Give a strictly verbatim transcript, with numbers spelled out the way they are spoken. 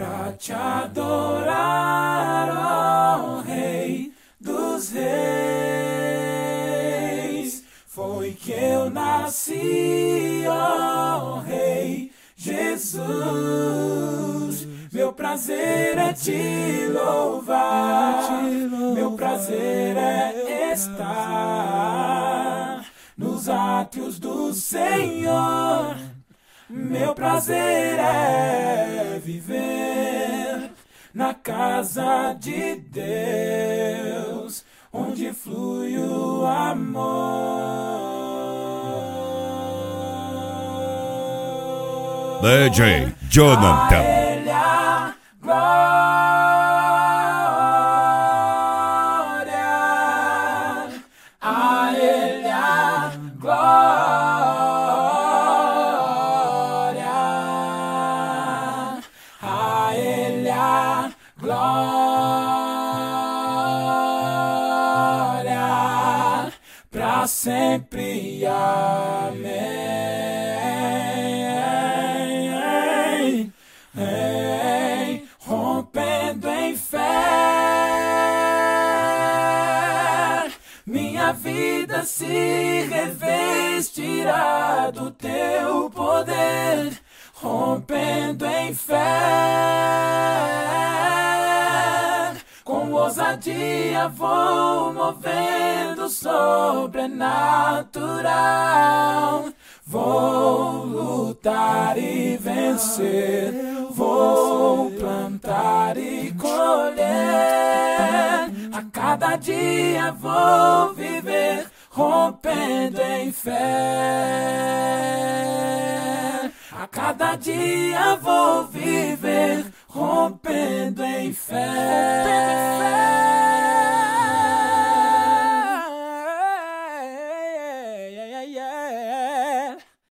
pra te adorar, ó Rei dos Reis. Foi que eu nasci, ó Rei Jesus. Meu prazer é te louvar, meu prazer é estar nos átrios do Senhor. Meu prazer é viver na casa de Deus, onde flui o amor. D J Jonathan. A Ele a glória, a Ele a glória, a Ele a glória, pra sempre, amém. Ei, rompendo em fé, minha vida se revestirá do teu poder. Rompendo em fé, com ousadia vou movendo sobrenatural. Vou lutar e vencer, vou plantar e colher. A cada dia vou viver, rompendo em fé. A cada dia vou viver, rompendo em fé.